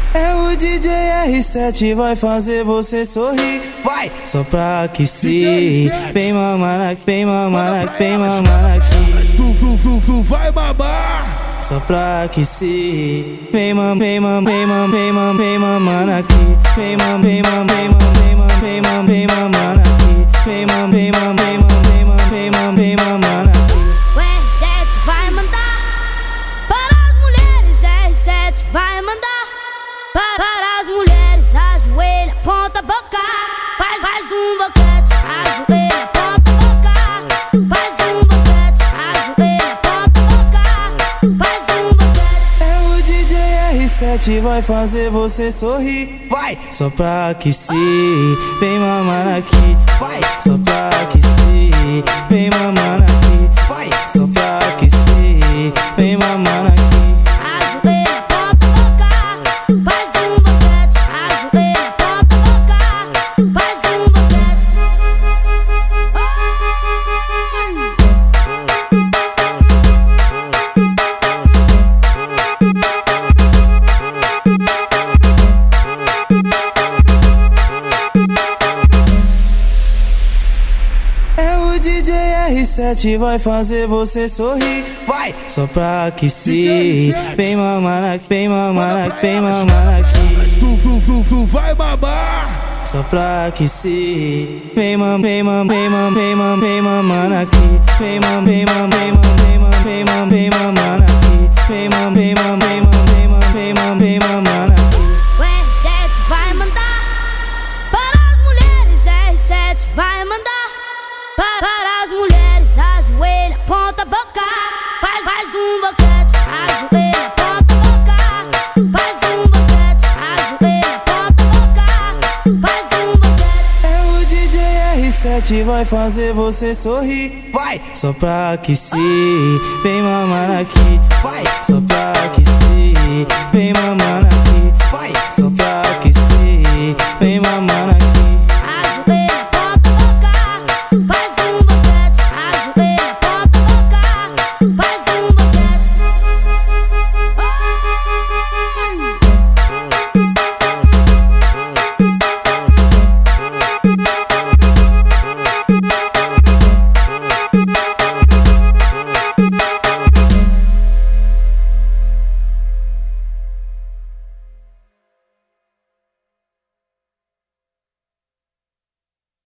É o DJ R7, vai fazer você sorrir. Vai, só pra aquecer. Vem mamar aqui, vem mamar aqui, vem mamar aqui. Vai babar. Só pra aquecer. Vem mamar, vem mamar, vem mamar, vem mamar, vem mamar aqui. Vem mamar, vem mamar, vem mamar, vem mamar, vem mamar, vem mamar aqui. Vem mamar, vem mamar, vem mamar, vem mamar, vem mamar, vem mamar aqui. O R7 vai mandar para as mulheres. R7 vai mandar para as mulheres. Ajoelha, ponta, boca. Faz um boquete. Ajoelha, ponta, boca. Faz um boquete. Ajoelha, ponta, boca. Faz um boquete. É o DJ R7, vai fazer você sorrir. Vai, só pra aquecer. Vem mamar aqui. Vai, só pra aquecer. Vem mamar aqui. Vai, só pra aquecer. Vem mamar aqui. Ajoelha, ponta, boca. Faz um boquete. Ajoelha, ponta, boca. Faz um boquete. É o DJ R7, vai fazer você sorrir. Vai, só pra aquecer. Vem mamar aqui, vem mamar aqui, vem mamar aqui. Vai babar. Só pra aquecer. Vem mamar, vem mamar, vem mamar, vem mamar, vem mamar aqui. Vem mamar, vem mamar, vem mamar, vem mamar, vem mamar, vem mamar aqui. Vem mamar, vem mamar, vem mamar, vem mamar, vem mamar, vem mamar aqui. O R7 vai mandar para as mulheres. R7 vai mandar para as mulheres. Ajoelha, ponta, boca. Faz um boquete. Ajoelha, ponta, boca. Faz um boquete. Ajoelha, ponta, boca. Faz um boquete. É o DJ R7, vai fazer você sorrir. Vai, só pra aquecer. Vem mamar aqui. Vai, só pra aquecer. Vem mamar